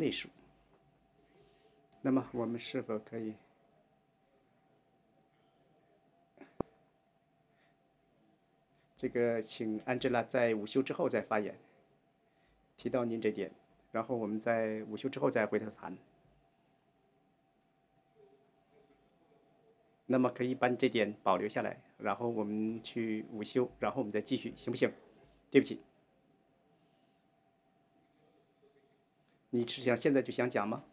内属。那么我们是否可以这个请安吉拉在午休之后再发言，提到您这点，然后我们在午休之后再回头谈。那么可以把你这点保留下来，然后我们去午休，然后我们再继续，行不行？对不起，你是想现在就想讲吗？